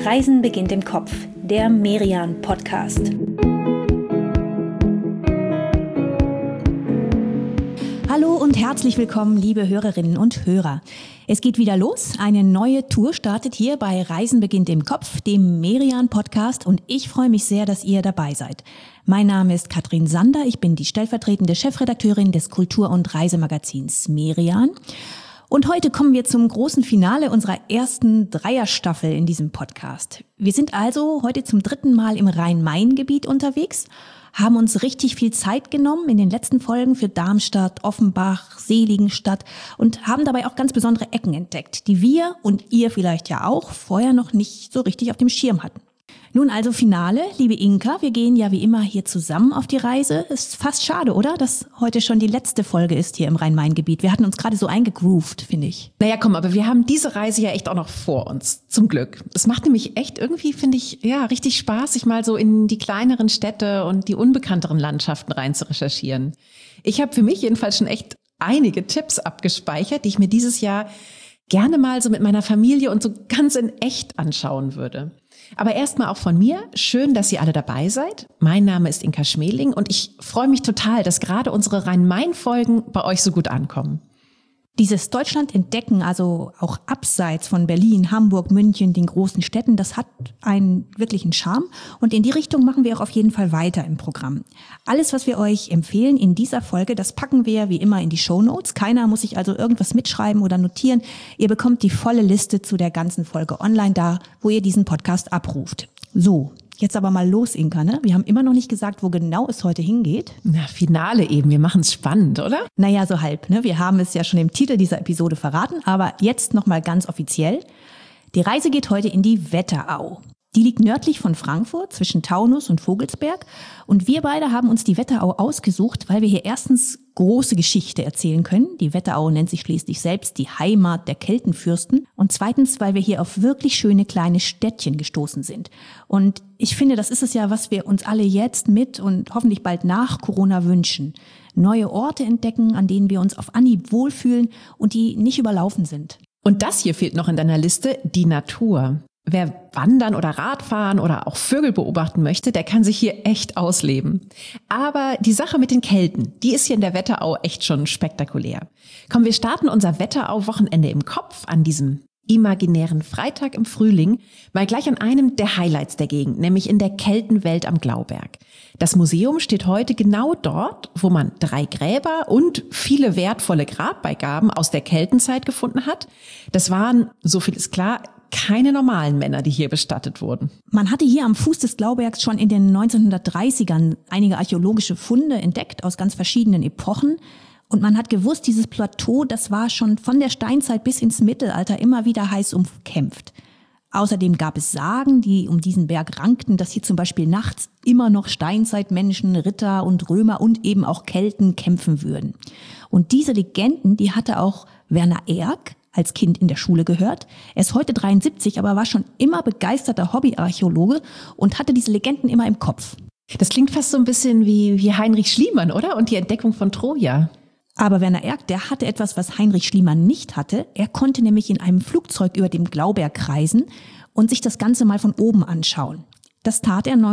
Reisen beginnt im Kopf, der Merian-Podcast. Hallo und herzlich willkommen, liebe Hörerinnen und Hörer. Es geht wieder los. Eine neue Tour startet hier bei Reisen beginnt im Kopf, dem Merian-Podcast, und ich freue mich sehr, dass ihr dabei seid. Mein Name ist Katrin Sander, ich bin die stellvertretende Chefredakteurin des Kultur- und Reisemagazins Merian. Und heute kommen wir zum großen Finale unserer ersten Dreierstaffel in diesem Podcast. Wir sind also heute zum 3. Mal im Rhein-Main-Gebiet unterwegs, haben uns richtig viel Zeit genommen in den letzten Folgen für Darmstadt, Offenbach, Seligenstadt und haben dabei auch ganz besondere Ecken entdeckt, die wir und ihr vielleicht ja auch vorher noch nicht so richtig auf dem Schirm hatten. Nun also Finale, liebe Inka, wir gehen ja wie immer hier zusammen auf die Reise. Ist fast schade, oder? Dass heute schon die letzte Folge ist hier im Rhein-Main-Gebiet. Wir hatten uns gerade so eingegroovt, finde ich. Naja, komm, aber wir haben diese Reise ja echt auch noch vor uns, zum Glück. Es macht nämlich echt irgendwie, finde ich, ja, richtig Spaß, sich mal so in die kleineren Städte und die unbekannteren Landschaften rein zu recherchieren. Ich habe für mich jedenfalls schon echt einige Tipps abgespeichert, die ich mir dieses Jahr gerne mal so mit meiner Familie und so ganz in echt anschauen würde. Aber erstmal auch von mir, schön, dass ihr alle dabei seid. Mein Name ist Inka Schmeling und ich freue mich total, dass gerade unsere Rhein-Main-Folgen bei euch so gut ankommen. Dieses Deutschland entdecken, also auch abseits von Berlin, Hamburg, München, den großen Städten, das hat einen wirklichen Charme und in die Richtung machen wir auch auf jeden Fall weiter im Programm. Alles, was wir euch empfehlen in dieser Folge, das packen wir wie immer in die Shownotes. Keiner muss sich also irgendwas mitschreiben oder notieren. Ihr bekommt die volle Liste zu der ganzen Folge online da, wo ihr diesen Podcast abruft. So. Jetzt aber mal los, Inka, ne? Wir haben immer noch nicht gesagt, wo genau es heute hingeht. Na, Finale eben. Wir machen es spannend, oder? Naja, so halb, ne? Wir haben es ja schon im Titel dieser Episode verraten, aber jetzt nochmal ganz offiziell. Die Reise geht heute in die Wetterau. Die liegt nördlich von Frankfurt zwischen Taunus und Vogelsberg. Und wir beide haben uns die Wetterau ausgesucht, weil wir hier erstens große Geschichte erzählen können. Die Wetterau nennt sich schließlich selbst die Heimat der Keltenfürsten. Und zweitens, weil wir hier auf wirklich schöne kleine Städtchen gestoßen sind. Und ich finde, das ist es ja, was wir uns alle jetzt mit und hoffentlich bald nach Corona wünschen. Neue Orte entdecken, an denen wir uns auf Anhieb wohlfühlen und die nicht überlaufen sind. Und das hier fehlt noch in deiner Liste, die Natur. Wer wandern oder Radfahren oder auch Vögel beobachten möchte, der kann sich hier echt ausleben. Aber die Sache mit den Kelten, die ist hier in der Wetterau echt schon spektakulär. Komm, wir starten unser Wetterau-Wochenende im Kopf an diesem imaginären Freitag im Frühling mal gleich an einem der Highlights der Gegend, nämlich in der Keltenwelt am Glauberg. Das Museum steht heute genau dort, wo man 3 Gräber und viele wertvolle Grabbeigaben aus der Keltenzeit gefunden hat. Das waren, so viel ist klar, keine normalen Männer, die hier bestattet wurden. Man hatte hier am Fuß des Glaubergs schon in den 1930ern einige archäologische Funde entdeckt aus ganz verschiedenen Epochen. Und man hat gewusst, dieses Plateau, das war schon von der Steinzeit bis ins Mittelalter immer wieder heiß umkämpft. Außerdem gab es Sagen, die um diesen Berg rankten, dass hier zum Beispiel nachts immer noch Steinzeitmenschen, Ritter und Römer und eben auch Kelten kämpfen würden. Und diese Legenden, die hatte auch Werner Erck als Kind in der Schule gehört. Er ist heute 73, aber war schon immer begeisterter Hobbyarchäologe und hatte diese Legenden immer im Kopf. Das klingt fast so ein bisschen wie Heinrich Schliemann, oder? Und die Entdeckung von Troja. Aber Werner Erck, der hatte etwas, was Heinrich Schliemann nicht hatte. Er konnte nämlich in einem Flugzeug über dem Glauberg kreisen und sich das Ganze mal von oben anschauen. Das tat er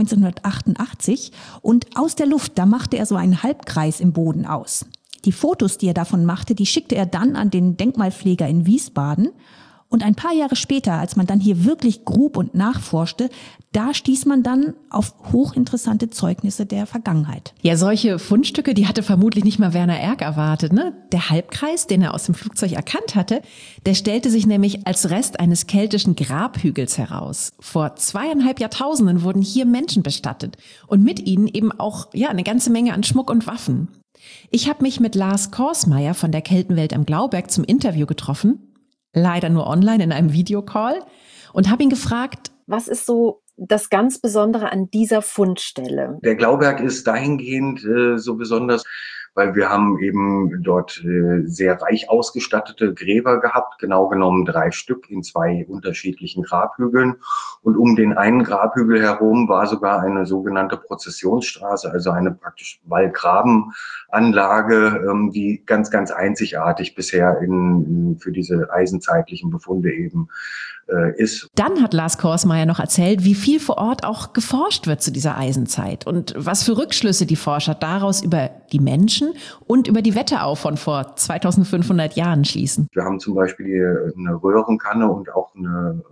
1988 und aus der Luft, da machte er so einen Halbkreis im Boden aus. Die Fotos, die er davon machte, die schickte er dann an den Denkmalpfleger in Wiesbaden. Und ein paar Jahre später, als man dann hier wirklich grub und nachforschte, da stieß man dann auf hochinteressante Zeugnisse der Vergangenheit. Ja, solche Fundstücke, die hatte vermutlich nicht mal Werner Erck erwartet, ne? Der Halbkreis, den er aus dem Flugzeug erkannt hatte, der stellte sich nämlich als Rest eines keltischen Grabhügels heraus. Vor 2,5 Jahrtausenden wurden hier Menschen bestattet und mit ihnen eben auch eine ganze Menge an Schmuck und Waffen. Ich habe mich mit Lars Korsmeier von der Keltenwelt am Glauberg zum Interview getroffen, leider nur online in einem Videocall, und habe ihn gefragt, was ist so das ganz Besondere an dieser Fundstelle? Der Glauberg ist dahingehend so besonders, weil wir haben eben dort sehr reich ausgestattete Gräber gehabt, genau genommen 3 Stück in 2 unterschiedlichen Grabhügeln. Und um den einen Grabhügel herum war sogar eine sogenannte Prozessionsstraße, also eine praktisch Wallgrabenanlage, die ganz, ganz einzigartig bisher für diese eisenzeitlichen Befunde eben ist. Dann hat Lars Korsmeier noch erzählt, wie viel vor Ort auch geforscht wird zu dieser Eisenzeit und was für Rückschlüsse die Forscher daraus über die Menschen und über die Wetterau von vor 2500 Jahren schließen. Wir haben zum Beispiel eine Röhrenkanne und auch eine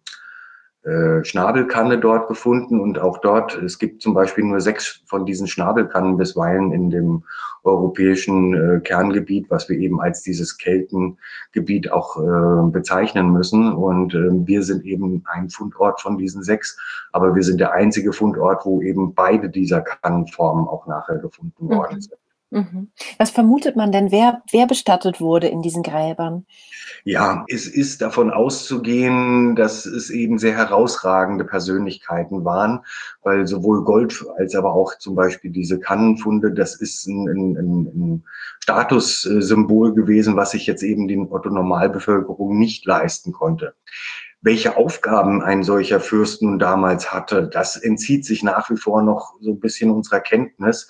Schnabelkanne dort gefunden und auch dort, es gibt zum Beispiel nur 6 von diesen Schnabelkannen bisweilen in dem europäischen Kerngebiet, was wir eben als dieses Keltengebiet auch bezeichnen müssen. Und wir sind eben ein Fundort von diesen 6, aber wir sind der einzige Fundort, wo eben beide dieser Kannenformen auch nachher gefunden worden sind. Was vermutet man denn, wer bestattet wurde in diesen Gräbern? Ja, es ist davon auszugehen, dass es eben sehr herausragende Persönlichkeiten waren, weil sowohl Gold als aber auch zum Beispiel diese Kannenfunde, das ist ein Statussymbol gewesen, was sich jetzt eben die Otto-Normalbevölkerung nicht leisten konnte. Welche Aufgaben ein solcher Fürst nun damals hatte, das entzieht sich nach wie vor noch so ein bisschen unserer Kenntnis.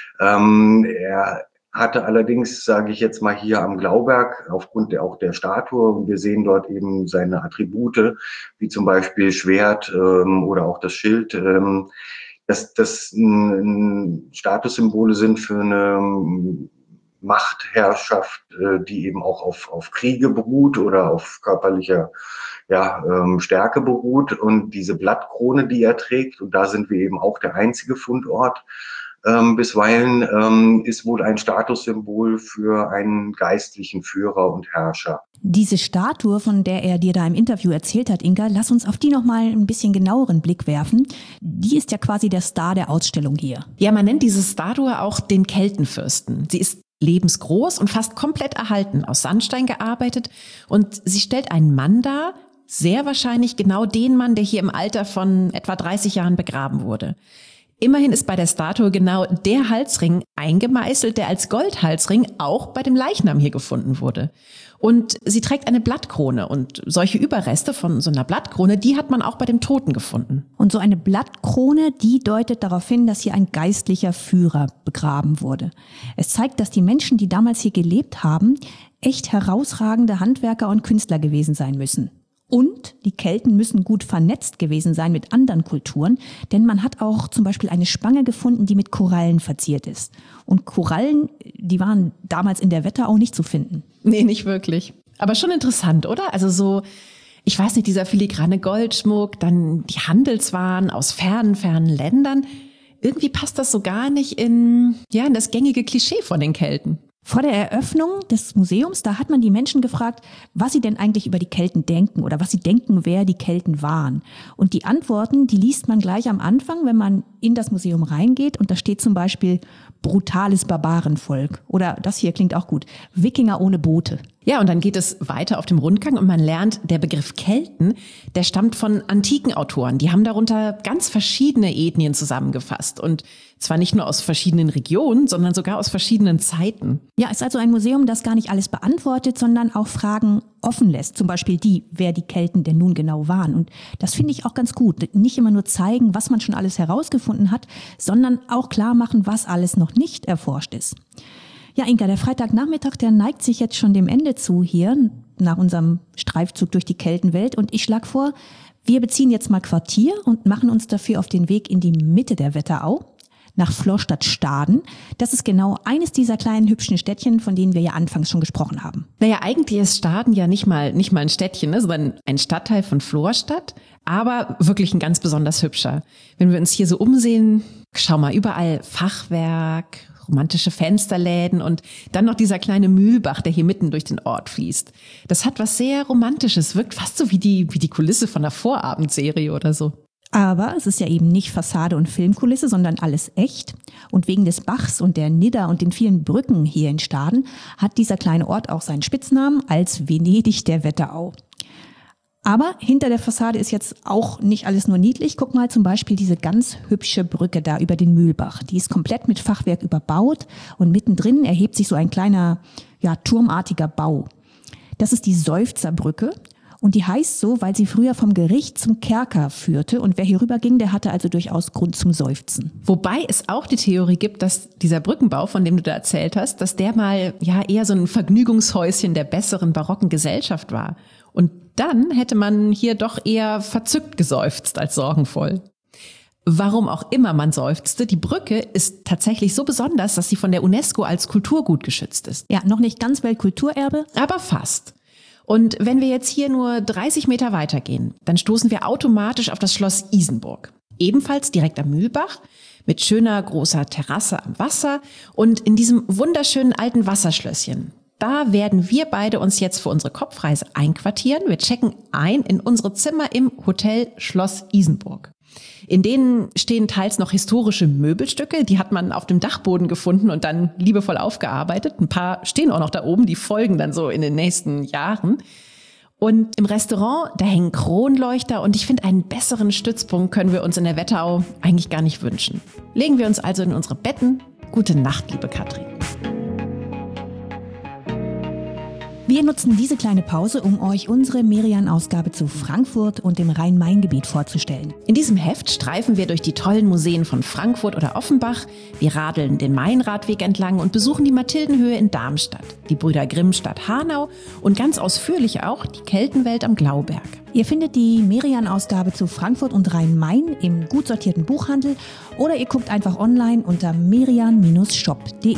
Er hatte allerdings, sage ich jetzt mal hier am Glauberg, aufgrund auch der Statue, und wir sehen dort eben seine Attribute, wie zum Beispiel Schwert oder auch das Schild, dass das Statussymbole sind für eine Machtherrschaft, die eben auch auf Kriege beruht oder auf körperlicher Stärke beruht. Und diese Blattkrone, die er trägt, und da sind wir eben auch der einzige Fundort, bisweilen ist wohl ein Statussymbol für einen geistlichen Führer und Herrscher. Diese Statue, von der er dir da im Interview erzählt hat, Inga, lass uns auf die nochmal ein bisschen genaueren Blick werfen. Die ist ja quasi der Star der Ausstellung hier. Ja, man nennt diese Statue auch den Keltenfürsten. Sie ist lebensgroß und fast komplett erhalten, aus Sandstein gearbeitet, und sie stellt einen Mann dar, sehr wahrscheinlich genau den Mann, der hier im Alter von etwa 30 Jahren begraben wurde. Immerhin ist bei der Statue genau der Halsring eingemeißelt, der als Goldhalsring auch bei dem Leichnam hier gefunden wurde. Und sie trägt eine Blattkrone, und solche Überreste von so einer Blattkrone, die hat man auch bei dem Toten gefunden. Und so eine Blattkrone, die deutet darauf hin, dass hier ein geistlicher Führer begraben wurde. Es zeigt, dass die Menschen, die damals hier gelebt haben, echt herausragende Handwerker und Künstler gewesen sein müssen. Und die Kelten müssen gut vernetzt gewesen sein mit anderen Kulturen, denn man hat auch zum Beispiel eine Spange gefunden, die mit Korallen verziert ist. Und Korallen, die waren damals in der Wetterau nicht zu finden. Nee, nicht wirklich. Aber schon interessant, oder? Also so, ich weiß nicht, dieser filigrane Goldschmuck, dann die Handelswaren aus fernen Ländern. Irgendwie passt das so gar nicht in das gängige Klischee von den Kelten. Vor der Eröffnung des Museums, da hat man die Menschen gefragt, was sie denn eigentlich über die Kelten denken oder was sie denken, wer die Kelten waren. Und die Antworten, die liest man gleich am Anfang, wenn man in das Museum reingeht. Und da steht zum Beispiel brutales Barbarenvolk. Oder das hier klingt auch gut, Wikinger ohne Boote. Ja, und dann geht es weiter auf dem Rundgang und man lernt, der Begriff Kelten, der stammt von antiken Autoren. Die haben darunter ganz verschiedene Ethnien zusammengefasst. Und zwar nicht nur aus verschiedenen Regionen, sondern sogar aus verschiedenen Zeiten. Ja, ist also ein Museum, das gar nicht alles beantwortet, sondern auch Fragen offen lässt. Zum Beispiel wer die Kelten denn nun genau waren. Und das finde ich auch ganz gut. Nicht immer nur zeigen, was man schon alles herausgefunden hat, sondern auch klar machen, was alles noch nicht erforscht ist. Ja, Inga, der Freitagnachmittag, der neigt sich jetzt schon dem Ende zu hier, nach unserem Streifzug durch die Keltenwelt. Und ich schlage vor, wir beziehen jetzt mal Quartier und machen uns dafür auf den Weg in die Mitte der Wetterau, nach Florstadt-Staden. Das ist genau eines dieser kleinen hübschen Städtchen, von denen wir ja anfangs schon gesprochen haben. Naja, eigentlich ist Staden ja nicht mal ein Städtchen, sondern ein Stadtteil von Florstadt, aber wirklich ein ganz besonders hübscher. Wenn wir uns hier so umsehen, schau mal, überall Fachwerk, romantische Fensterläden und dann noch dieser kleine Mühlbach, der hier mitten durch den Ort fließt. Das hat was sehr Romantisches, wirkt fast so wie die Kulisse von einer Vorabendserie oder so. Aber es ist ja eben nicht Fassade und Filmkulisse, sondern alles echt. Und wegen des Bachs und der Nidda und den vielen Brücken hier in Staden hat dieser kleine Ort auch seinen Spitznamen als Venedig der Wetterau. Aber hinter der Fassade ist jetzt auch nicht alles nur niedlich. Guck mal zum Beispiel diese ganz hübsche Brücke da über den Mühlbach. Die ist komplett mit Fachwerk überbaut und mittendrin erhebt sich so ein kleiner, turmartiger Bau. Das ist die Seufzerbrücke und die heißt so, weil sie früher vom Gericht zum Kerker führte und wer hier rüber ging, der hatte also durchaus Grund zum Seufzen. Wobei es auch die Theorie gibt, dass dieser Brückenbau, von dem du da erzählt hast, dass der mal eher so ein Vergnügungshäuschen der besseren barocken Gesellschaft war. Und dann hätte man hier doch eher verzückt geseufzt als sorgenvoll. Warum auch immer man seufzte, die Brücke ist tatsächlich so besonders, dass sie von der UNESCO als Kulturgut geschützt ist. Ja, noch nicht ganz Weltkulturerbe. Aber fast. Und wenn wir jetzt hier nur 30 Meter weitergehen, dann stoßen wir automatisch auf das Schloss Isenburg. Ebenfalls direkt am Mühlbach, mit schöner großer Terrasse am Wasser und in diesem wunderschönen alten Wasserschlösschen. Da werden wir beide uns jetzt für unsere Kopfreise einquartieren. Wir checken ein in unsere Zimmer im Hotel Schloss Isenburg. In denen stehen teils noch historische Möbelstücke, die hat man auf dem Dachboden gefunden und dann liebevoll aufgearbeitet. Ein paar stehen auch noch da oben, die folgen dann so in den nächsten Jahren. Und im Restaurant, da hängen Kronleuchter und ich finde, einen besseren Stützpunkt können wir uns in der Wetterau eigentlich gar nicht wünschen. Legen wir uns also in unsere Betten. Gute Nacht, liebe Katrin. Wir nutzen diese kleine Pause, um euch unsere Merian-Ausgabe zu Frankfurt und dem Rhein-Main-Gebiet vorzustellen. In diesem Heft streifen wir durch die tollen Museen von Frankfurt oder Offenbach, wir radeln den Mainradweg entlang und besuchen die Mathildenhöhe in Darmstadt, die Brüder Grimm-Stadt Hanau und ganz ausführlich auch die Keltenwelt am Glauberg. Ihr findet die Merian-Ausgabe zu Frankfurt und Rhein-Main im gut sortierten Buchhandel oder ihr guckt einfach online unter merian-shop.de.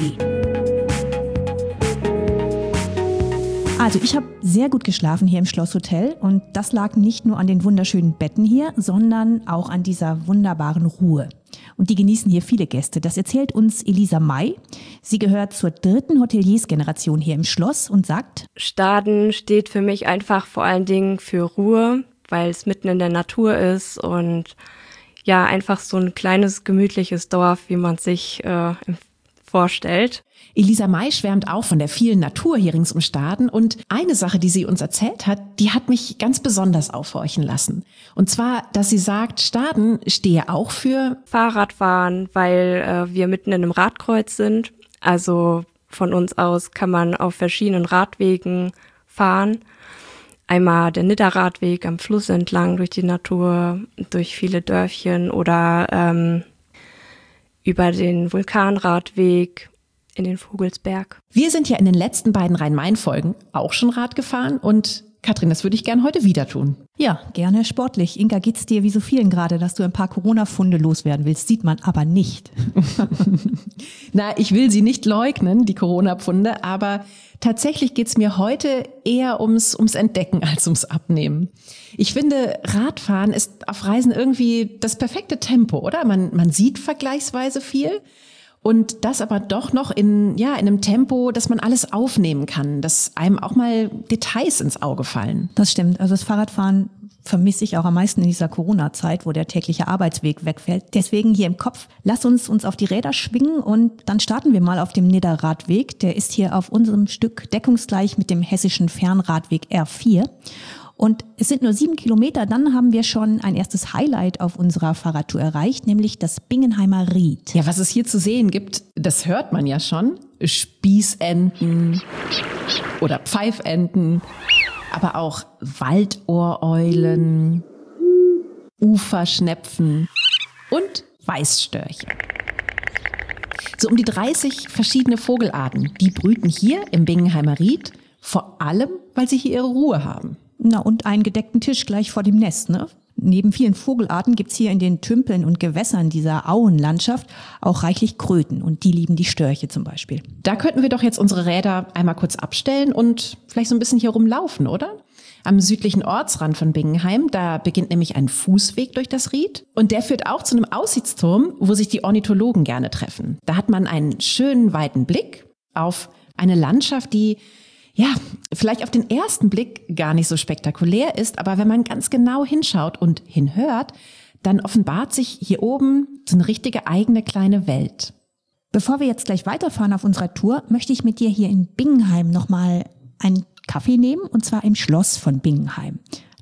Also ich habe sehr gut geschlafen hier im Schlosshotel und das lag nicht nur an den wunderschönen Betten hier, sondern auch an dieser wunderbaren Ruhe. Und die genießen hier viele Gäste. Das erzählt uns Elisa May. Sie gehört zur 3. Hoteliersgeneration hier im Schloss und sagt: Staden steht für mich einfach vor allen Dingen für Ruhe, weil es mitten in der Natur ist und einfach so ein kleines, gemütliches Dorf, wie man sich vorstellt. Elisa May schwärmt auch von der vielen Natur hier rings um Staden und eine Sache, die sie uns erzählt hat, die hat mich ganz besonders aufhorchen lassen. Und zwar, dass sie sagt, Staden stehe auch für Fahrradfahren, weil wir mitten in einem Radkreuz sind. Also von uns aus kann man auf verschiedenen Radwegen fahren. Einmal der Nidderradweg am Fluss entlang durch die Natur, durch viele Dörfchen oder über den Vulkanradweg in den Vogelsberg. Wir sind ja in den letzten beiden Rhein-Main-Folgen auch schon Rad gefahren und Katrin, das würde ich gern heute wieder tun. Ja, gerne sportlich. Inga, geht's dir wie so vielen gerade, dass du ein paar Corona-Funde loswerden willst? Sieht man aber nicht. Na, ich will sie nicht leugnen, die Corona-Pfunde, aber tatsächlich geht's mir heute eher ums Entdecken als ums Abnehmen. Ich finde, Radfahren ist auf Reisen irgendwie das perfekte Tempo, oder? Man sieht vergleichsweise viel. Und das aber doch noch in einem Tempo, dass man alles aufnehmen kann, dass einem auch mal Details ins Auge fallen. Das stimmt. Also das Fahrradfahren vermisse ich auch am meisten in dieser Corona-Zeit, wo der tägliche Arbeitsweg wegfällt. Deswegen hier im Kopf, lass uns auf die Räder schwingen und dann starten wir mal auf dem Nidderradweg. Der ist hier auf unserem Stück deckungsgleich mit dem hessischen Fernradweg R4. Und es sind nur 7 Kilometer, dann haben wir schon ein erstes Highlight auf unserer Fahrradtour erreicht, nämlich das Bingenheimer Ried. Ja, was es hier zu sehen gibt, das hört man ja schon. Spießenten oder Pfeifenten, aber auch Waldohreulen, Uferschnepfen und Weißstörche. So um die 30 verschiedene Vogelarten, die brüten hier im Bingenheimer Ried, vor allem, weil sie hier ihre Ruhe haben. Na, und einen gedeckten Tisch gleich vor dem Nest, ne? Neben vielen Vogelarten gibt's hier in den Tümpeln und Gewässern dieser Auenlandschaft auch reichlich Kröten und die lieben die Störche zum Beispiel. Da könnten wir doch jetzt unsere Räder einmal kurz abstellen und vielleicht so ein bisschen hier rumlaufen, oder? Am südlichen Ortsrand von Bingenheim, da beginnt nämlich ein Fußweg durch das Ried und der führt auch zu einem Aussichtsturm, wo sich die Ornithologen gerne treffen. Da hat man einen schönen weiten Blick auf eine Landschaft, die vielleicht auf den ersten Blick gar nicht so spektakulär ist, aber wenn man ganz genau hinschaut und hinhört, dann offenbart sich hier oben so eine richtige eigene kleine Welt. Bevor wir jetzt gleich weiterfahren auf unserer Tour, möchte ich mit dir hier in Bingenheim nochmal einen Kaffee nehmen, und zwar im Schloss von Bingenheim.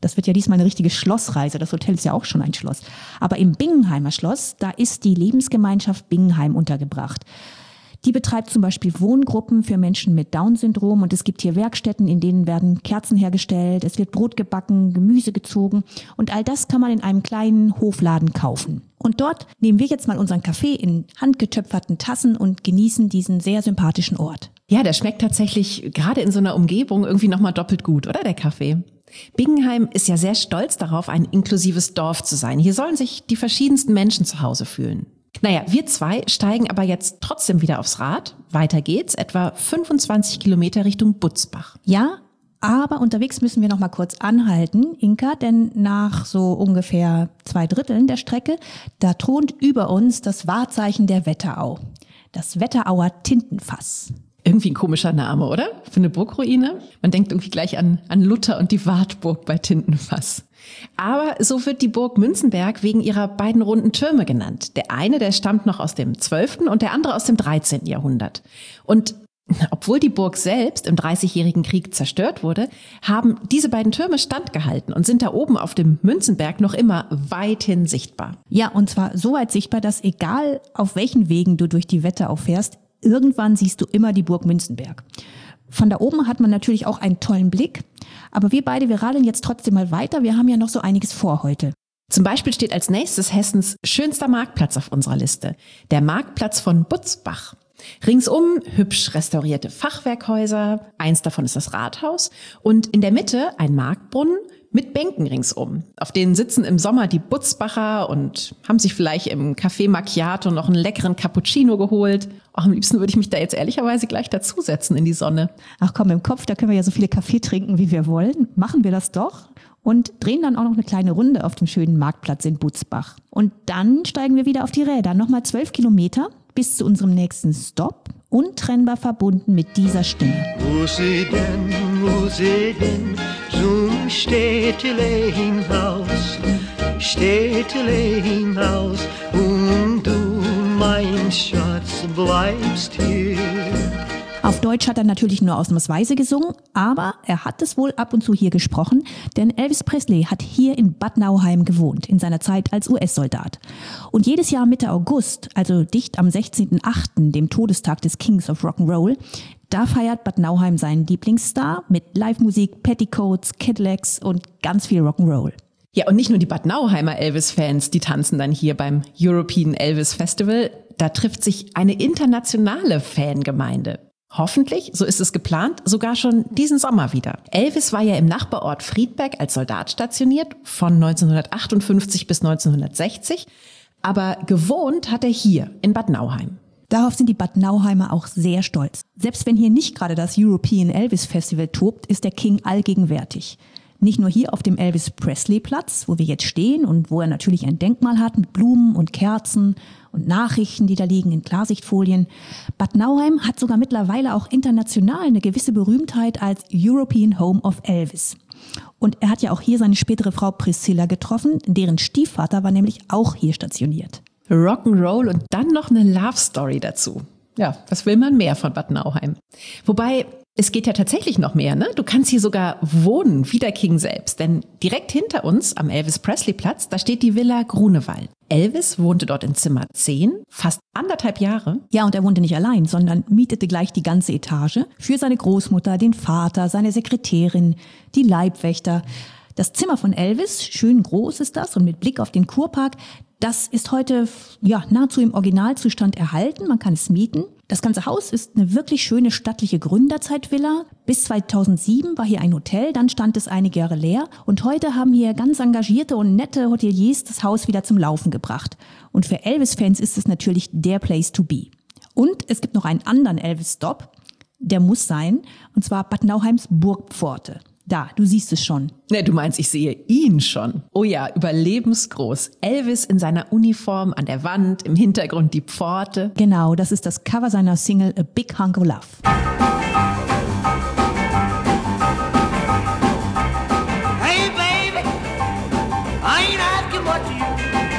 Das wird ja diesmal eine richtige Schlossreise. Das Hotel ist ja auch schon ein Schloss. Aber im Bingenheimer Schloss, da ist die Lebensgemeinschaft Bingenheim untergebracht. Die betreibt zum Beispiel Wohngruppen für Menschen mit Down-Syndrom und es gibt hier Werkstätten, in denen werden Kerzen hergestellt, es wird Brot gebacken, Gemüse gezogen und all das kann man in einem kleinen Hofladen kaufen. Und dort nehmen wir jetzt mal unseren Kaffee in handgetöpferten Tassen und genießen diesen sehr sympathischen Ort. Ja, der schmeckt tatsächlich gerade in so einer Umgebung irgendwie nochmal doppelt gut, oder der Kaffee? Bingenheim ist ja sehr stolz darauf, ein inklusives Dorf zu sein. Hier sollen sich die verschiedensten Menschen zu Hause fühlen. Naja, wir zwei steigen aber jetzt trotzdem wieder aufs Rad. Weiter geht's, etwa 25 Kilometer Richtung Butzbach. Ja, aber unterwegs müssen wir noch mal kurz anhalten, Inka, denn nach so ungefähr 2/3 der Strecke, da thront über uns das Wahrzeichen der Wetterau. Das Wetterauer Tintenfass. Irgendwie ein komischer Name, oder? Für eine Burgruine? Man denkt irgendwie gleich an Luther und die Wartburg bei Tintenfass. Aber so wird die Burg Münzenberg wegen ihrer beiden runden Türme genannt. Der eine, der stammt noch aus dem 12. und der andere aus dem 13. Jahrhundert. Und obwohl die Burg selbst im Dreißigjährigen Krieg zerstört wurde, haben diese beiden Türme standgehalten und sind da oben auf dem Münzenberg noch immer weithin sichtbar. Ja, und zwar so weit sichtbar, dass egal auf welchen Wegen du durch die Wetterau fährst, irgendwann siehst du immer die Burg Münzenberg. Von da oben hat man natürlich auch einen tollen Blick. Aber wir radeln jetzt trotzdem mal weiter. Wir haben ja noch so einiges vor heute. Zum Beispiel steht als nächstes Hessens schönster Marktplatz auf unserer Liste. Der Marktplatz von Butzbach. Ringsum hübsch restaurierte Fachwerkhäuser. Eins davon ist das Rathaus. Und in der Mitte ein Marktbrunnen mit Bänken ringsum. Auf denen sitzen im Sommer die Butzbacher und haben sich vielleicht im Café Macchiato noch einen leckeren Cappuccino geholt. Am liebsten würde ich mich da jetzt ehrlicherweise gleich dazusetzen in die Sonne. Ach komm, im Kopf, da können wir ja so viele Kaffee trinken, wie wir wollen. Machen wir das doch und drehen dann auch noch eine kleine Runde auf dem schönen Marktplatz in Butzbach. Und dann steigen wir wieder auf die Räder. Nochmal 12 Kilometer bis zu unserem nächsten Stopp. Untrennbar verbunden mit dieser Stimme. Wo sie denn zum Städtele hinaus, und du, mein Schatz, bleibst hier. Auf Deutsch hat er natürlich nur ausnahmsweise gesungen, aber er hat es wohl ab und zu hier gesprochen, denn Elvis Presley hat hier in Bad Nauheim gewohnt, in seiner Zeit als US-Soldat. Und jedes Jahr Mitte August, also dicht am 16.08., dem Todestag des Kings of Rock'n'Roll, da feiert Bad Nauheim seinen Lieblingsstar mit Live-Musik, Petticoats, Cadillacs und ganz viel Rock'n'Roll. Ja, und nicht nur die Bad Nauheimer Elvis-Fans, die tanzen dann hier beim European Elvis Festival. Da trifft sich eine internationale Fangemeinde. Hoffentlich, so ist es geplant, sogar schon diesen Sommer wieder. Elvis war ja im Nachbarort Friedberg als Soldat stationiert, von 1958 bis 1960. Aber gewohnt hat er hier in Bad Nauheim. Darauf sind die Bad Nauheimer auch sehr stolz. Selbst wenn hier nicht gerade das European Elvis Festival tobt, ist der King allgegenwärtig. Nicht nur hier auf dem Elvis Presley Platz, wo wir jetzt stehen und wo er natürlich ein Denkmal hat mit Blumen und Kerzen und Nachrichten, die da liegen in Klarsichtfolien. Bad Nauheim hat sogar mittlerweile auch international eine gewisse Berühmtheit als European Home of Elvis. Und er hat ja auch hier seine spätere Frau Priscilla getroffen, deren Stiefvater war nämlich auch hier stationiert. Rock'n'Roll und dann noch eine Love Story dazu. Ja, was will man mehr von Bad Nauheim? Wobei, es geht ja tatsächlich noch mehr, ne? Du kannst hier sogar wohnen, wie der King selbst. Denn direkt hinter uns am Elvis Presley Platz, da steht die Villa Grunewald. Elvis wohnte dort in Zimmer 10, fast 1,5 Jahre. Ja, und er wohnte nicht allein, sondern mietete gleich die ganze Etage für seine Großmutter, den Vater, seine Sekretärin, die Leibwächter. Das Zimmer von Elvis, schön groß ist das und mit Blick auf den Kurpark, das ist heute nahezu im Originalzustand erhalten. Man kann es mieten. Das ganze Haus ist eine wirklich schöne stattliche Gründerzeitvilla. Bis 2007 war hier ein Hotel, dann stand es einige Jahre leer. Und heute haben hier ganz engagierte und nette Hoteliers das Haus wieder zum Laufen gebracht. Und für Elvis-Fans ist es natürlich der Place to be. Und es gibt noch einen anderen Elvis-Stop, der muss sein, und zwar Bad Nauheims Burgpforte. Da, du siehst es schon. Ne, du meinst, ich sehe ihn schon. Oh ja, überlebensgroß. Elvis in seiner Uniform an der Wand, im Hintergrund die Pforte. Genau, das ist das Cover seiner Single A Big Hunk of Love. Hey baby, I ain't asking what you.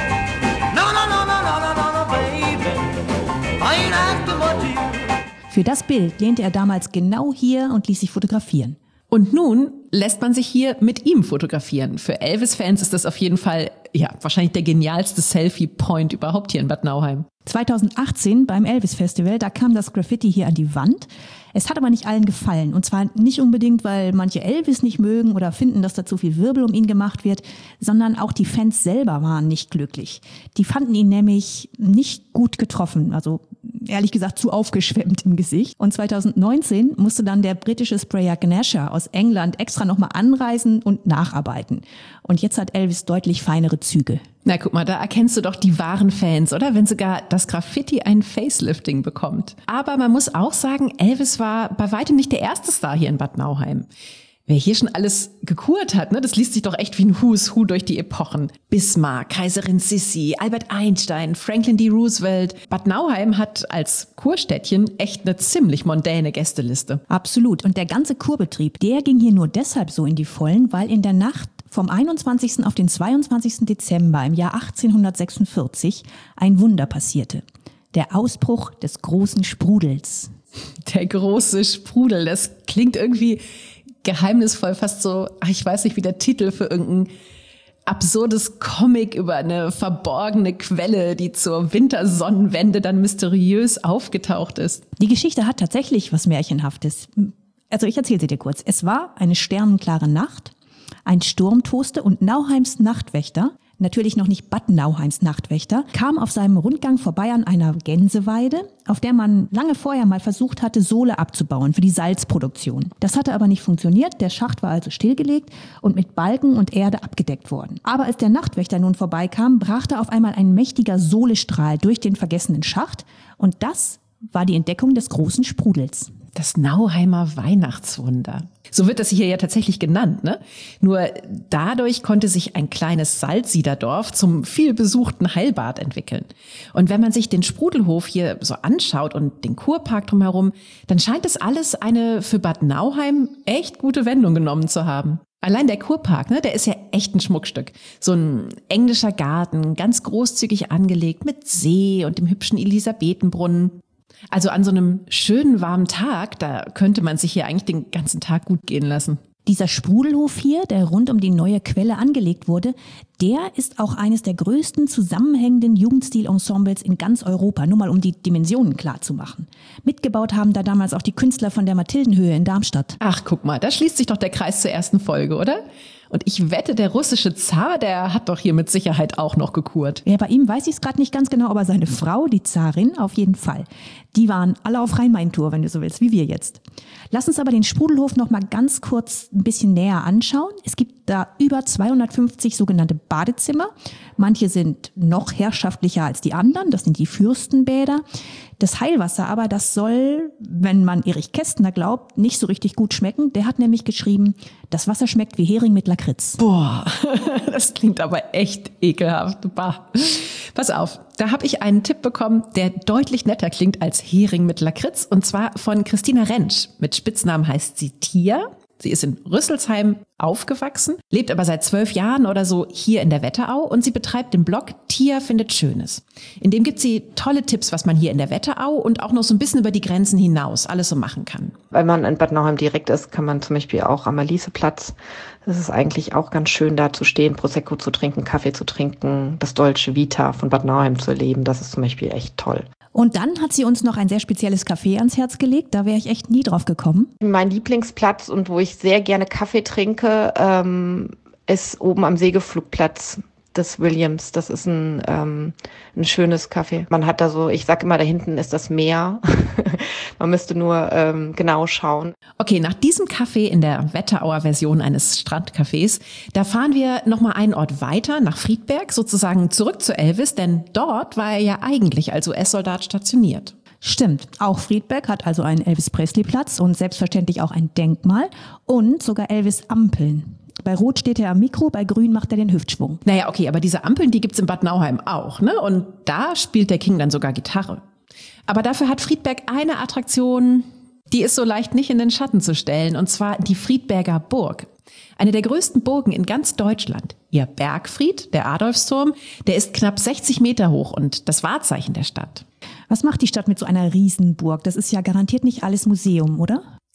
No, baby, I ain't asking what you. Für das Bild lehnte er damals genau hier und ließ sich fotografieren. Und nun lässt man sich hier mit ihm fotografieren. Für Elvis-Fans ist das auf jeden Fall, ja, wahrscheinlich der genialste Selfie-Point überhaupt hier in Bad Nauheim. 2018 beim Elvis-Festival, da kam das Graffiti hier an die Wand. Es hat aber nicht allen gefallen. Und zwar nicht unbedingt, weil manche Elvis nicht mögen oder finden, dass da zu viel Wirbel um ihn gemacht wird, sondern auch die Fans selber waren nicht glücklich. Die fanden ihn nämlich nicht gut getroffen, also ehrlich gesagt zu aufgeschwemmt im Gesicht. Und 2019 musste dann der britische Sprayer Gnasher aus England extra nochmal anreisen und nacharbeiten. Und jetzt hat Elvis deutlich feinere Züge. Na guck mal, da erkennst du doch die wahren Fans, oder? Wenn sogar das Graffiti ein Facelifting bekommt. Aber man muss auch sagen, Elvis war bei weitem nicht der erste Star hier in Bad Nauheim. Wer hier schon alles gekurt hat, ne, das liest sich doch echt wie ein Who's Who durch die Epochen. Bismarck, Kaiserin Sissi, Albert Einstein, Franklin D. Roosevelt. Bad Nauheim hat als Kurstädtchen echt eine ziemlich mondäne Gästeliste. Absolut. Und der ganze Kurbetrieb, der ging hier nur deshalb so in die Vollen, weil in der Nacht vom 21. auf den 22. Dezember im Jahr 1846 ein Wunder passierte. Der Ausbruch des großen Sprudels. Der große Sprudel, das klingt irgendwie geheimnisvoll, fast so, ich weiß nicht, wie der Titel für irgendein absurdes Comic über eine verborgene Quelle, die zur Wintersonnenwende dann mysteriös aufgetaucht ist. Die Geschichte hat tatsächlich was Märchenhaftes. Also ich erzähle sie dir kurz. Es war eine sternenklare Nacht, ein Sturm toste und Nauheims Nachtwächter, natürlich noch nicht Bad Nauheims Nachtwächter, kam auf seinem Rundgang vorbei an einer Gänseweide, auf der man lange vorher mal versucht hatte, Sohle abzubauen für die Salzproduktion. Das hatte aber nicht funktioniert, der Schacht war also stillgelegt und mit Balken und Erde abgedeckt worden. Aber als der Nachtwächter nun vorbeikam, brachte auf einmal ein mächtiger Sohlestrahl durch den vergessenen Schacht und das war die Entdeckung des großen Sprudels. Das Nauheimer Weihnachtswunder. So wird das hier ja tatsächlich genannt, ne? Nur dadurch konnte sich ein kleines Salzsiederdorf zum vielbesuchten Heilbad entwickeln. Und wenn man sich den Sprudelhof hier so anschaut und den Kurpark drumherum, dann scheint es alles eine für Bad Nauheim echt gute Wendung genommen zu haben. Allein der Kurpark, ne, der ist ja echt ein Schmuckstück. So ein englischer Garten, ganz großzügig angelegt mit See und dem hübschen Elisabethenbrunnen. Also an so einem schönen, warmen Tag, da könnte man sich hier eigentlich den ganzen Tag gut gehen lassen. Dieser Sprudelhof hier, der rund um die neue Quelle angelegt wurde, der ist auch eines der größten zusammenhängenden Jugendstilensembles in ganz Europa, nur mal um die Dimensionen klar zu machen. Mitgebaut haben da damals auch die Künstler von der Mathildenhöhe in Darmstadt. Ach, guck mal, da schließt sich doch der Kreis zur ersten Folge, oder? Und ich wette, der russische Zar, der hat doch hier mit Sicherheit auch noch gekurt. Ja, bei ihm weiß ich es gerade nicht ganz genau, aber seine Frau, die Zarin, auf jeden Fall. Die waren alle auf Rhein-Main-Tour, wenn du so willst, wie wir jetzt. Lass uns aber den Sprudelhof noch mal ganz kurz ein bisschen näher anschauen. Es gibt da über 250 sogenannte Badezimmer. Manche sind noch herrschaftlicher als die anderen, das sind die Fürstenbäder. Das Heilwasser aber, das soll, wenn man Erich Kästner glaubt, nicht so richtig gut schmecken. Der hat nämlich geschrieben, das Wasser schmeckt wie Hering mit Lakritz. Boah, das klingt aber echt ekelhaft. Bah. Pass auf, da habe ich einen Tipp bekommen, der deutlich netter klingt als Hering mit Lakritz. Und zwar von Christina Rentsch. Mit Spitznamen heißt sie Tia. Sie ist in Rüsselsheim aufgewachsen, lebt aber seit 12 Jahren oder so hier in der Wetterau und sie betreibt den Blog Tia findet Schönes. In dem gibt sie tolle Tipps, was man hier in der Wetterau und auch noch so ein bisschen über die Grenzen hinaus alles so machen kann. Wenn man in Bad Nauheim direkt ist, kann man zum Beispiel auch am Aliseplatz. Das ist eigentlich auch ganz schön, da zu stehen, Prosecco zu trinken, Kaffee zu trinken, das Dolce Vita von Bad Nauheim zu erleben. Das ist zum Beispiel echt toll. Und dann hat sie uns noch ein sehr spezielles Café ans Herz gelegt. Da wäre ich echt nie drauf gekommen. Mein Lieblingsplatz und wo ich sehr gerne Kaffee trinke, ist oben am Segelflugplatz des Williams. Das ist ein schönes Café. Man hat da so, ich sag immer, da hinten ist das Meer. Man müsste nur genau schauen. Okay, nach diesem Café in der Wetterauer Version eines Strandcafés, da fahren wir nochmal einen Ort weiter, nach Friedberg, sozusagen zurück zu Elvis, denn dort war er ja eigentlich als US-Soldat stationiert. Stimmt, auch Friedberg hat also einen Elvis-Presley-Platz und selbstverständlich auch ein Denkmal und sogar Elvis-Ampeln. Bei Rot steht er am Mikro, bei Grün macht er den Hüftschwung. Naja, okay, aber diese Ampeln, die gibt's in Bad Nauheim auch, ne? Und da spielt der King dann sogar Gitarre. Aber dafür hat Friedberg eine Attraktion, die ist so leicht nicht in den Schatten zu stellen, und zwar die Friedberger Burg. Eine der größten Burgen in ganz Deutschland. Ihr Bergfried, der Adolfsturm, der ist knapp 60 Meter hoch und das Wahrzeichen der Stadt. Was macht die Stadt mit so einer Riesenburg? Das ist ja garantiert nicht alles Museum, oder?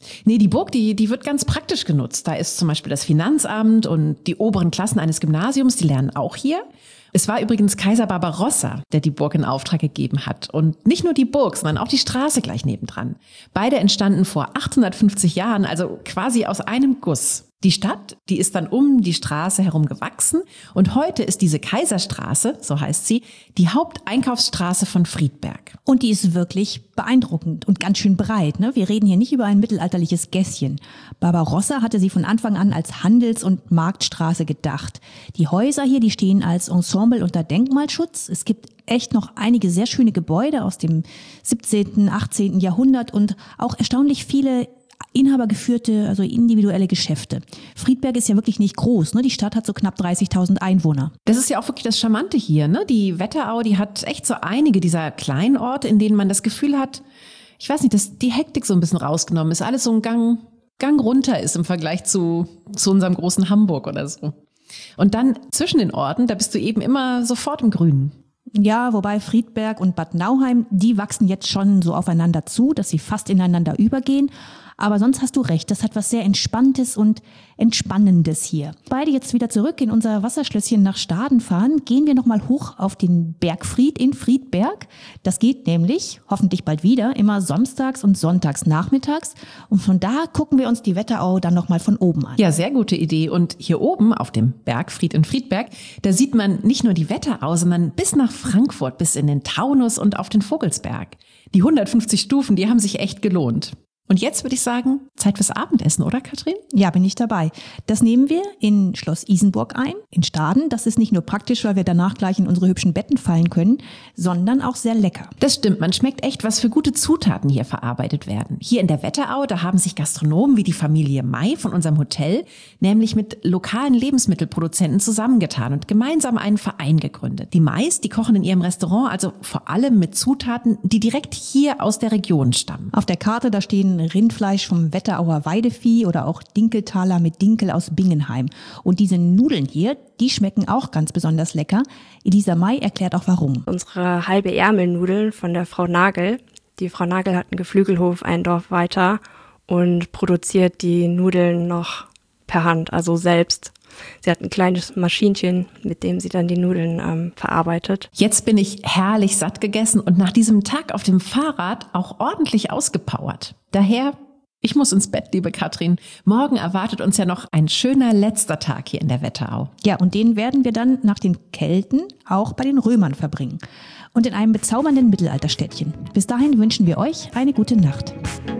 Nee, die Burg, die wird ganz praktisch genutzt. Da ist zum Beispiel das Finanzamt und die oberen Klassen eines Gymnasiums, die lernen auch hier. Es war übrigens Kaiser Barbarossa, der die Burg in Auftrag gegeben hat. Und nicht nur die Burg, sondern auch die Straße gleich nebendran. Beide entstanden vor 850 Jahren, also quasi aus einem Guss. Die Stadt, die ist dann um die Straße herum gewachsen und heute ist diese Kaiserstraße, so heißt sie, die Haupteinkaufsstraße von Friedberg. Und die ist wirklich beeindruckend und ganz schön breit, ne? Wir reden hier nicht über ein mittelalterliches Gässchen. Barbarossa hatte sie von Anfang an als Handels- und Marktstraße gedacht. Die Häuser hier, die stehen als Ensemble unter Denkmalschutz. Es gibt echt noch einige sehr schöne Gebäude aus dem 17., 18. Jahrhundert und auch erstaunlich viele inhabergeführte, also individuelle Geschäfte. Friedberg ist ja wirklich nicht groß, ne? Die Stadt hat so knapp 30.000 Einwohner. Das ist ja auch wirklich das Charmante hier, ne? Die Wetterau, die hat echt so einige dieser kleinen Orte, in denen man das Gefühl hat, ich weiß nicht, dass die Hektik so ein bisschen rausgenommen ist, alles so ein Gang runter ist im Vergleich zu unserem großen Hamburg oder so. Und dann zwischen den Orten, da bist du eben immer sofort im Grünen. Ja, wobei Friedberg und Bad Nauheim, die wachsen jetzt schon so aufeinander zu, dass sie fast ineinander übergehen. Aber sonst hast du recht, das hat was sehr Entspanntes und Entspannendes hier. Beide jetzt wieder zurück in unser Wasserschlösschen nach Staden fahren, gehen wir nochmal hoch auf den Bergfried in Friedberg. Das geht nämlich, hoffentlich bald wieder, immer samstags und sonntags nachmittags. Und von da gucken wir uns die Wetterau dann nochmal von oben an. Ja, sehr gute Idee. Und hier oben auf dem Bergfried in Friedberg, da sieht man nicht nur die Wetterau, sondern bis nach Frankfurt, bis in den Taunus und auf den Vogelsberg. Die 150 Stufen, die haben sich echt gelohnt. Und jetzt würde ich sagen, Zeit fürs Abendessen, oder Katrin? Ja, bin ich dabei. Das nehmen wir in Schloss Isenburg ein, in Staden. Das ist nicht nur praktisch, weil wir danach gleich in unsere hübschen Betten fallen können, sondern auch sehr lecker. Das stimmt, man schmeckt echt, was für gute Zutaten hier verarbeitet werden. Hier in der Wetterau, da haben sich Gastronomen wie die Familie May von unserem Hotel nämlich mit lokalen Lebensmittelproduzenten zusammengetan und gemeinsam einen Verein gegründet. Die Mays, die kochen in ihrem Restaurant also vor allem mit Zutaten, die direkt hier aus der Region stammen. Auf der Karte, da stehen Rindfleisch vom Wetterauer Weidevieh oder auch Dinkeltaler mit Dinkel aus Bingenheim. Und diese Nudeln hier, die schmecken auch ganz besonders lecker. Elisa May erklärt auch warum. Unsere halbe Ärmelnudeln von der Frau Nagel. Die Frau Nagel hat einen Geflügelhof ein Dorf weiter und produziert die Nudeln noch per Hand, also selbst. Sie hat ein kleines Maschinchen, mit dem sie dann die Nudeln verarbeitet. Jetzt bin ich herrlich satt gegessen und nach diesem Tag auf dem Fahrrad auch ordentlich ausgepowert. Daher, ich muss ins Bett, liebe Katrin. Morgen erwartet uns ja noch ein schöner letzter Tag hier in der Wetterau. Ja, und den werden wir dann nach den Kelten auch bei den Römern verbringen. Und in einem bezaubernden Mittelalterstädtchen. Bis dahin wünschen wir euch eine gute Nacht.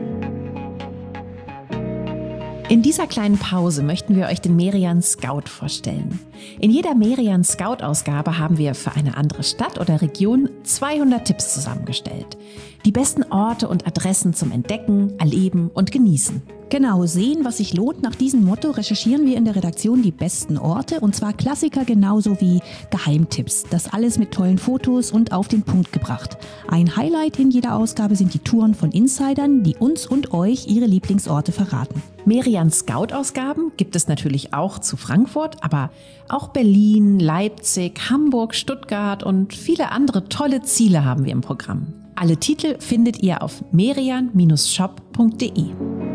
In dieser kleinen Pause möchten wir euch den Merian Scout vorstellen. In jeder Merian Scout-Ausgabe haben wir für eine andere Stadt oder Region 200 Tipps zusammengestellt. Die besten Orte und Adressen zum Entdecken, Erleben und Genießen. Genau, sehen, was sich lohnt. Nach diesem Motto recherchieren wir in der Redaktion die besten Orte und zwar Klassiker genauso wie Geheimtipps. Das alles mit tollen Fotos und auf den Punkt gebracht. Ein Highlight in jeder Ausgabe sind die Touren von Insidern, die uns und euch ihre Lieblingsorte verraten. Merian Scout-Ausgaben gibt es natürlich auch zu Frankfurt, aber auch Berlin, Leipzig, Hamburg, Stuttgart und viele andere tolle Ziele haben wir im Programm. Alle Titel findet ihr auf merian-shop.de.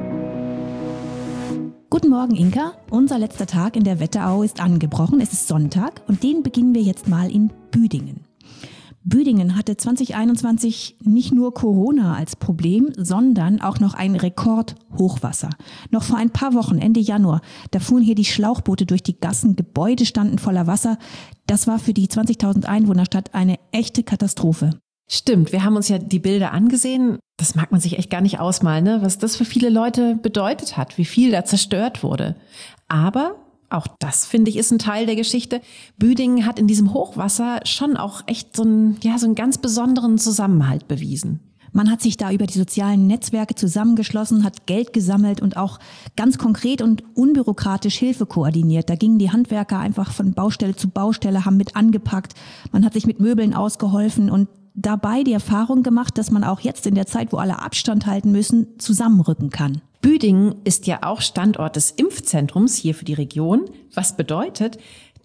Guten Morgen, Inka. Unser letzter Tag in der Wetterau ist angebrochen. Es ist Sonntag und den beginnen wir jetzt mal in Büdingen. Büdingen hatte 2021 nicht nur Corona als Problem, sondern auch noch ein Rekordhochwasser. Noch vor ein paar Wochen, Ende Januar, da fuhren hier die Schlauchboote durch die Gassen, Gebäude standen voller Wasser. Das war für die 20.000 Einwohnerstadt eine echte Katastrophe. Stimmt, wir haben uns ja die Bilder angesehen. Das mag man sich echt gar nicht ausmalen, ne? Was das für viele Leute bedeutet hat, wie viel da zerstört wurde. Aber auch das, finde ich, ist ein Teil der Geschichte. Büdingen hat in diesem Hochwasser schon auch echt so einen ganz besonderen Zusammenhalt bewiesen. Man hat sich da über die sozialen Netzwerke zusammengeschlossen, hat Geld gesammelt und auch ganz konkret und unbürokratisch Hilfe koordiniert. Da gingen die Handwerker einfach von Baustelle zu Baustelle, haben mit angepackt. Man hat sich mit Möbeln ausgeholfen und dabei die Erfahrung gemacht, dass man auch jetzt in der Zeit, wo alle Abstand halten müssen, zusammenrücken kann. Büdingen ist ja auch Standort des Impfzentrums hier für die Region, was bedeutet,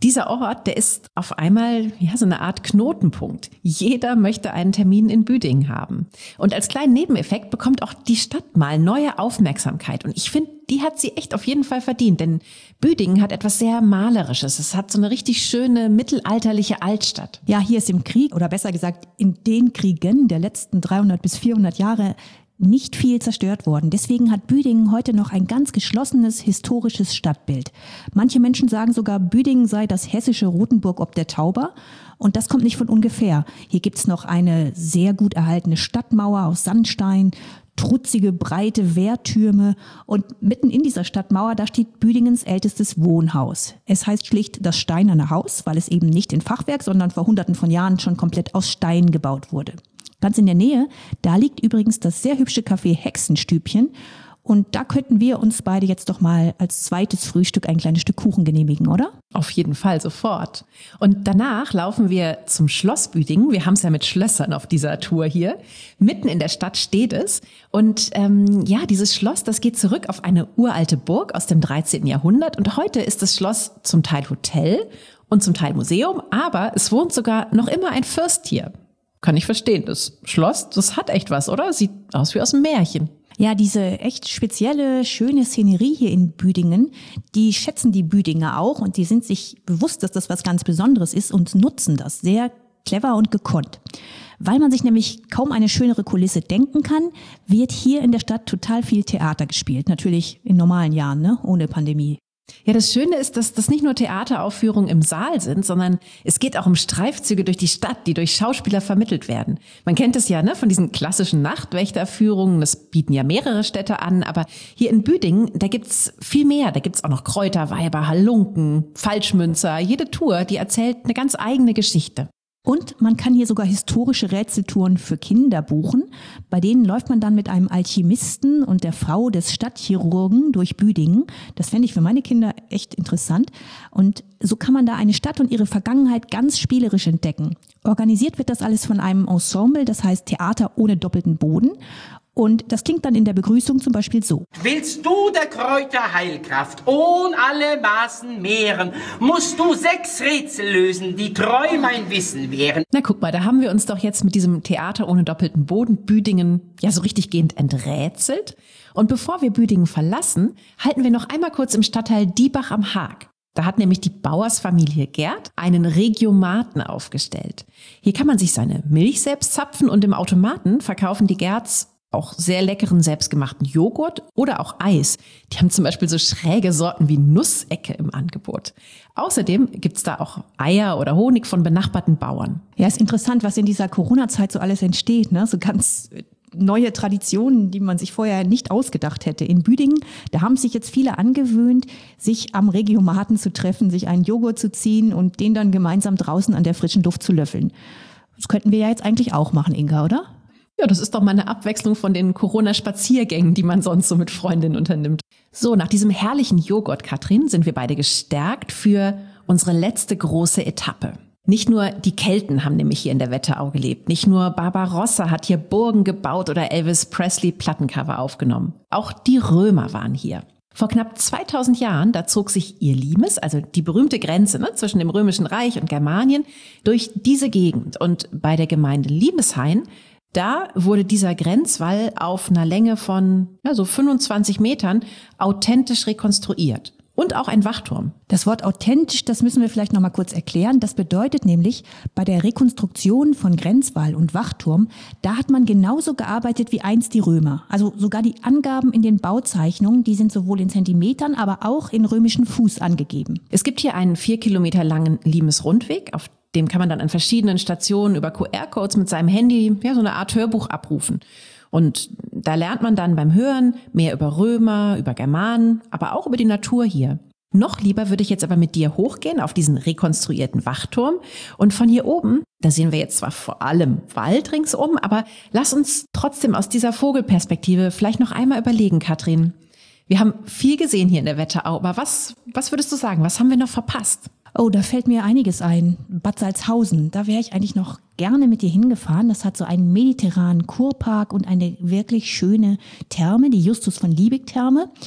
Dieser Ort, der ist auf einmal so eine Art Knotenpunkt. Jeder möchte einen Termin in Büdingen haben. Und als kleinen Nebeneffekt bekommt auch die Stadt mal neue Aufmerksamkeit. Und ich finde, die hat sie echt auf jeden Fall verdient. Denn Büdingen hat etwas sehr Malerisches. Es hat so eine richtig schöne mittelalterliche Altstadt. Ja, hier ist im Krieg, oder besser gesagt in den Kriegen der letzten 300 bis 400 Jahre nicht viel zerstört worden. Deswegen hat Büdingen heute noch ein ganz geschlossenes historisches Stadtbild. Manche Menschen sagen sogar, Büdingen sei das hessische Rothenburg ob der Tauber. Und das kommt nicht von ungefähr. Hier gibt's noch eine sehr gut erhaltene Stadtmauer aus Sandstein, trutzige, breite Wehrtürme. Und mitten in dieser Stadtmauer, da steht Büdingens ältestes Wohnhaus. Es heißt schlicht das Steinerne Haus, weil es eben nicht in Fachwerk, sondern vor Hunderten von Jahren schon komplett aus Stein gebaut wurde. Ganz in der Nähe, da liegt übrigens das sehr hübsche Café Hexenstübchen. Und da könnten wir uns beide jetzt doch mal als zweites Frühstück ein kleines Stück Kuchen genehmigen, oder? Auf jeden Fall, sofort. Und danach laufen wir zum Schloss Büdingen. Wir haben es ja mit Schlössern auf dieser Tour hier. Mitten in der Stadt steht es. Und dieses Schloss, das geht zurück auf eine uralte Burg aus dem 13. Jahrhundert. Und heute ist das Schloss zum Teil Hotel und zum Teil Museum. Aber es wohnt sogar noch immer ein Fürst hier. Kann ich verstehen. Das Schloss, das hat echt was, oder? Sieht aus wie aus einem Märchen. Ja, diese echt spezielle, schöne Szenerie hier in Büdingen, die schätzen die Büdinger auch und die sind sich bewusst, dass das was ganz Besonderes ist und nutzen das sehr clever und gekonnt. Weil man sich nämlich kaum eine schönere Kulisse denken kann, wird hier in der Stadt total viel Theater gespielt. Natürlich in normalen Jahren, ne? Ohne Pandemie. Ja, das Schöne ist, dass das nicht nur Theateraufführungen im Saal sind, sondern es geht auch um Streifzüge durch die Stadt, die durch Schauspieler vermittelt werden. Man kennt es ja, ne, von diesen klassischen Nachtwächterführungen, das bieten ja mehrere Städte an, aber hier in Büdingen, da gibt's viel mehr. Da gibt's auch noch Kräuterweiber, Halunken, Falschmünzer. Jede Tour, die erzählt eine ganz eigene Geschichte. Und man kann hier sogar historische Rätseltouren für Kinder buchen. Bei denen läuft man dann mit einem Alchemisten und der Frau des Stadtchirurgen durch Büdingen. Das fände ich für meine Kinder echt interessant. Und so kann man da eine Stadt und ihre Vergangenheit ganz spielerisch entdecken. Organisiert wird das alles von einem Ensemble, das heißt Theater ohne doppelten Boden. Und das klingt dann in der Begrüßung zum Beispiel so. Willst du der Kräuter Heilkraft ohn alle Maßen mehren, musst du 6 Rätsel lösen, die treu mein Wissen wären. Na guck mal, da haben wir uns doch jetzt mit diesem Theater ohne doppelten Boden Büdingen ja so richtig gehend enträtselt. Und bevor wir Büdingen verlassen, halten wir noch einmal kurz im Stadtteil Diebach am Haag. Da hat nämlich die Bauersfamilie Gerd einen Regiomaten aufgestellt. Hier kann man sich seine Milch selbst zapfen und im Automaten verkaufen die Gerds auch sehr leckeren selbstgemachten Joghurt oder auch Eis. Die haben zum Beispiel so schräge Sorten wie Nussecke im Angebot. Außerdem gibt's da auch Eier oder Honig von benachbarten Bauern. Ja, ist interessant, was in dieser Corona-Zeit so alles entsteht, ne? So ganz neue Traditionen, die man sich vorher nicht ausgedacht hätte. In Büdingen, da haben sich jetzt viele angewöhnt, sich am Regiomaten zu treffen, sich einen Joghurt zu ziehen und den dann gemeinsam draußen an der frischen Luft zu löffeln. Das könnten wir ja jetzt eigentlich auch machen, Inga, oder? Ja, das ist doch mal eine Abwechslung von den Corona-Spaziergängen, die man sonst so mit Freundinnen unternimmt. So, nach diesem herrlichen Joghurt, Katrin, sind wir beide gestärkt für unsere letzte große Etappe. Nicht nur die Kelten haben nämlich hier in der Wetterau gelebt. Nicht nur Barbarossa hat hier Burgen gebaut oder Elvis Presley Plattencover aufgenommen. Auch die Römer waren hier. Vor knapp 2000 Jahren, da zog sich ihr Limes, also die berühmte Grenze zwischen dem Römischen Reich und Germanien, durch diese Gegend. Und bei der Gemeinde Limeshain, da wurde dieser Grenzwall auf einer Länge von so 25 Metern authentisch rekonstruiert. Und auch ein Wachturm. Das Wort authentisch, das müssen wir vielleicht noch mal kurz erklären. Das bedeutet nämlich, bei der Rekonstruktion von Grenzwall und Wachturm, da hat man genauso gearbeitet wie einst die Römer. Also sogar die Angaben in den Bauzeichnungen, die sind sowohl in Zentimetern, aber auch in römischen Fuß angegeben. Es gibt hier einen 4 Kilometer langen Limes-Rundweg, auf dem kann man dann an verschiedenen Stationen über QR-Codes mit seinem Handy so eine Art Hörbuch abrufen. Und da lernt man dann beim Hören mehr über Römer, über Germanen, aber auch über die Natur hier. Noch lieber würde ich jetzt aber mit dir hochgehen auf diesen rekonstruierten Wachturm. Und von hier oben, da sehen wir jetzt zwar vor allem Wald ringsum, aber lass uns trotzdem aus dieser Vogelperspektive vielleicht noch einmal überlegen, Katrin. Wir haben viel gesehen hier in der Wetterau, aber was würdest du sagen, was haben wir noch verpasst? Oh, da fällt mir einiges ein. Bad Salzhausen, da wäre ich eigentlich noch gerne mit dir hingefahren. Das hat so einen mediterranen Kurpark und eine wirklich schöne Therme, die Justus von Liebig-Therme.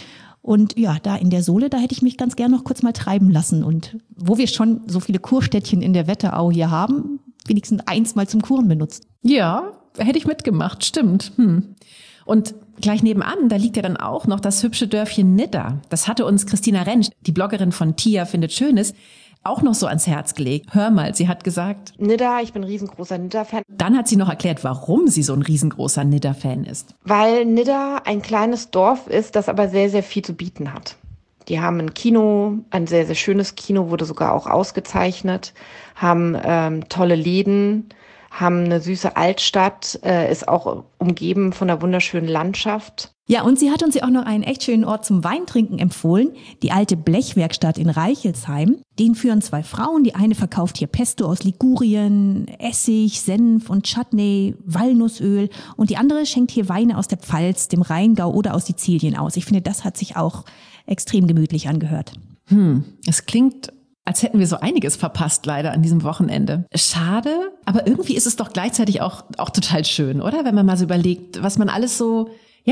Und ja, da in der Sohle, da hätte ich mich ganz gern noch kurz mal treiben lassen. Und wo wir schon so viele Kurstädtchen in der Wetterau hier haben, wenigstens eins mal zum Kuren benutzt. Ja, hätte ich mitgemacht, stimmt. Und gleich nebenan, da liegt ja dann auch noch das hübsche Dörfchen Nidda. Das hatte uns Christina Rentsch, die Bloggerin von Tia findet Schönes, auch noch so ans Herz gelegt. Hör mal, sie hat gesagt, Nidda, ich bin ein riesengroßer Nidda-Fan. Dann hat sie noch erklärt, warum sie so ein riesengroßer Nidda-Fan ist. Weil Nidda ein kleines Dorf ist, das aber sehr, sehr viel zu bieten hat. Die haben ein Kino, ein sehr, sehr schönes Kino, wurde sogar auch ausgezeichnet, haben tolle Läden, haben eine süße Altstadt, ist auch umgeben von einer wunderschönen Landschaft. Ja, und sie hat uns ja auch noch einen echt schönen Ort zum Weintrinken empfohlen, die alte Blechwerkstatt in Reichelsheim. Den führen 2 Frauen, die eine verkauft hier Pesto aus Ligurien, Essig, Senf und Chutney, Walnussöl und die andere schenkt hier Weine aus der Pfalz, dem Rheingau oder aus Sizilien aus. Ich finde, das hat sich auch extrem gemütlich angehört. Es klingt, als hätten wir so einiges verpasst, leider, an diesem Wochenende. Schade, aber irgendwie ist es doch gleichzeitig auch total schön, oder? Wenn man mal so überlegt, was man alles so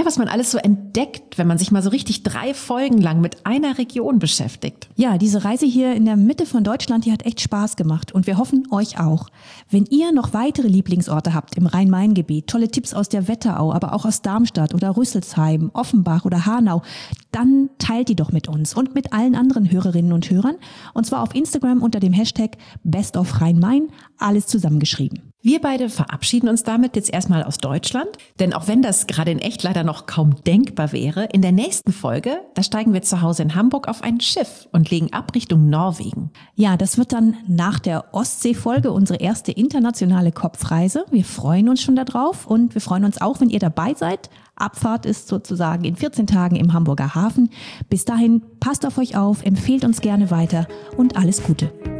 entdeckt, wenn man sich mal so richtig 3 Folgen lang mit einer Region beschäftigt. Ja, diese Reise hier in der Mitte von Deutschland, die hat echt Spaß gemacht und wir hoffen euch auch. Wenn ihr noch weitere Lieblingsorte habt im Rhein-Main-Gebiet, tolle Tipps aus der Wetterau, aber auch aus Darmstadt oder Rüsselsheim, Offenbach oder Hanau, dann teilt die doch mit uns und mit allen anderen Hörerinnen und Hörern und zwar auf Instagram unter dem Hashtag #BestOfRhein-Main, alles zusammengeschrieben. Wir beide verabschieden uns damit jetzt erstmal aus Deutschland, denn auch wenn das gerade in echt leider noch kaum denkbar wäre, in der nächsten Folge, da steigen wir zu Hause in Hamburg auf ein Schiff und legen ab Richtung Norwegen. Ja, das wird dann nach der Ostsee-Folge unsere erste internationale Kopfreise. Wir freuen uns schon darauf und wir freuen uns auch, wenn ihr dabei seid. Abfahrt ist sozusagen in 14 Tagen im Hamburger Hafen. Bis dahin, passt auf euch auf, empfehlt uns gerne weiter und alles Gute.